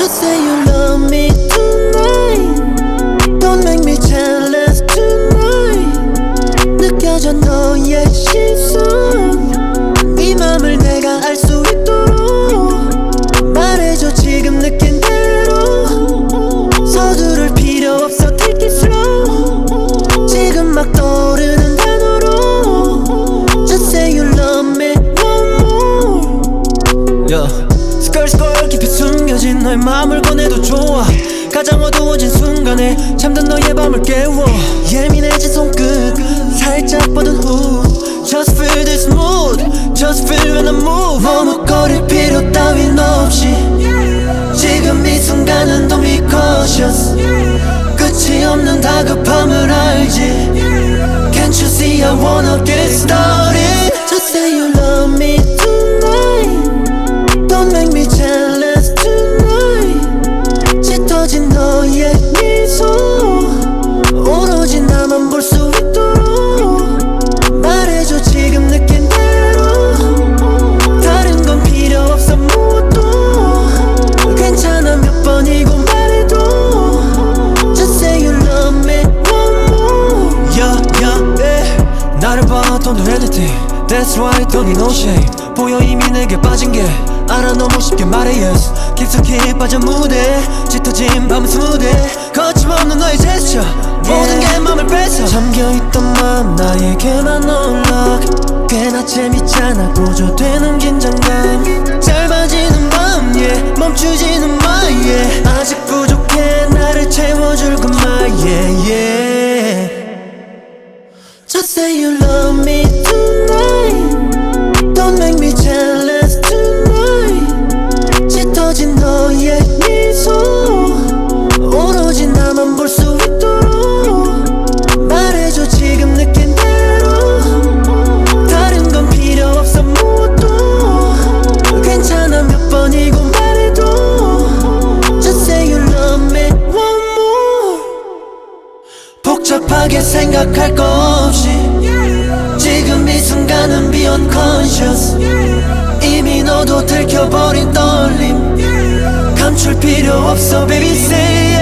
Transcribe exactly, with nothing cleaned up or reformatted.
Just say you love me tonight. Don't make me jealous tonight. 느껴져 너의 시선. 이 맘을 내가 알 수 있도록 말해줘 지금 느낀 대로. 서두를 필요 없어 take it slow. 지금 막 떠오르는 단어로 Just say you love me one more. yeah. 스컬스컬 깊이 숨겨진 너의 맘을 꺼내도 좋아. 가장 어두워진 순간에 잠든 너의 밤을 깨워. 예민해진 손끝 살짝 뻗은 후 Just feel this mood. Just feel when I move. 머뭇거릴 필요 따윈 없이 지금 이 순간은 don't be cautious. 끝이 없는 다급함을 알지. Can't you see I wanna get started. Just say you love me tonight. Don't make me jealous tonight. 짙어진 너의 미소 오로지 나만 볼 수 있도록 말해줘 지금 느낀 대로. 다른 건 필요 없어 무엇도. 괜찮아 몇 번이고 말해도 Just say you love me one more. Yeah yeah yeah. 나를 봐 don't do anything. That's right don't need no shame. 보여 이미 내게 빠진 게 알아 너무 쉽게 말해 yes. 깊숙이 빠져 무대 짙어진 밤은 스무대. 거침없는 너의 제스처 모든 게 맘을 뺏어. 잠겨있던 마음 나에게만 연락. 꽤나 재밌잖아 고조되는 긴장감. 짧아지는 밤 yeah. 멈추지는 마 yeah. 아직 부족해 나를 채워줄 그말 yeah, yeah. Just say you love me tonight. Don't make me jealous tonight. 짙어진 너의 미소 오로지 나만 볼 수 있도록 말해줘 지금 느낀 대로. 다른 건 필요 없어 무엇도. 괜찮아 몇 번이고 말해도 Just say you love me one more. 복잡하게 생각할 거 없이 지금 이 순간은 beyond conscious. 이미 너도 들켜버린 떨림 감출 필요 없어 baby say